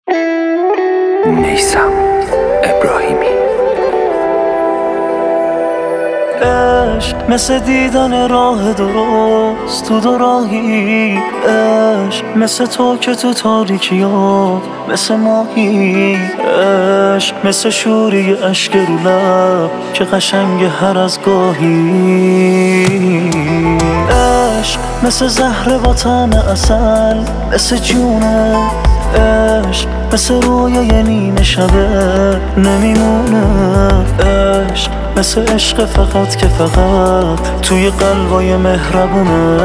میثم ابراهیمی. عشق مثل دیدن راه درست تو دو راهی، عشق مثل تو که تو تاریکی ها مثل ماهی، عشق مثل شوری اشک رو لب که قشنگ هر از گاهی، عشق مثل زهر با طعم عسل مثل جونه، عشق مثل رویای نیمه شبه نمیمونه، عشق مثل عشق فقط که فقط توی قلبای مهربونه،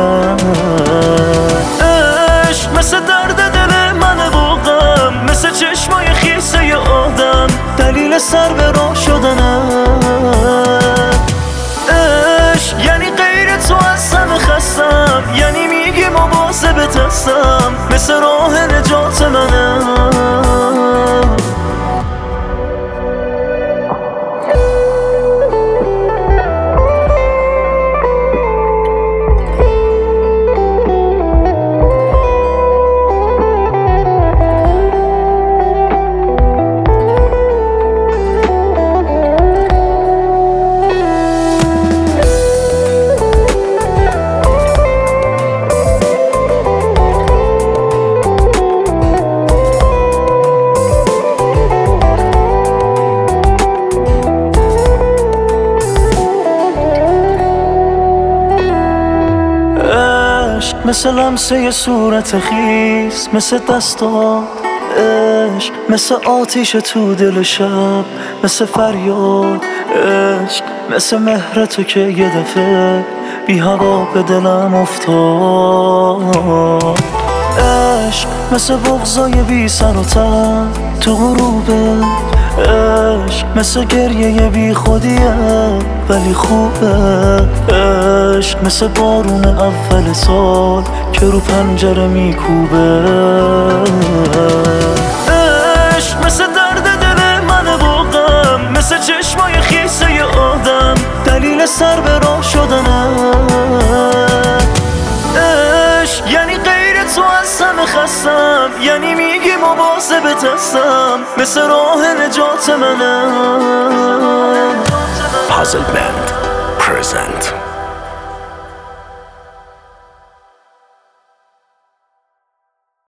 عشق مثل درد دل من و غم، مثل چشمای خیسه آدم دلیل سر به راه شدنه، عشق یعنی غیر تو از همه خستم، یعنی میگی مواظبت هستم، مثل راه نجات منه. مثل لمسه صورت خیس، مثل دستات عشق، مثل آتیش تو دل شب، مثل فریاد عشق، مثل مهر تو که یه دفعه بی هوا به دلم افتاد، عشق مثل بغضای بی سر و ته تو غروبه، عشق مثل گریه بی خودیه ولی خوبه، عشق مثل بارون اول سال که رو پنجره میکوبه، عشق مثل درد دل من و غم، مثل چشمای خیسه آدم دلیل سر به راه شدنه، عشق یعنی غیر تو از همه خستم، یعنی میگی مواظبت هستم، مثل راه نجات منه. Puzzle Band present